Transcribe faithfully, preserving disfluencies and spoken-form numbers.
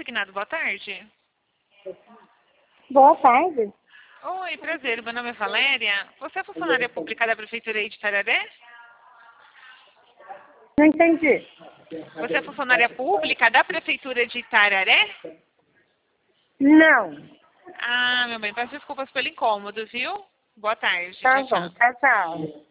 Designado, boa tarde. Boa tarde. Oi, prazer. Meu nome é Valéria. Você é funcionária pública da Prefeitura aí de Itararé? Não entendi. Você é funcionária pública da Prefeitura de Itararé? Não. Ah, meu bem, peço desculpas pelo incômodo, viu? Boa tarde. Tá Tchau, bom. tchau. Tchau, tchau.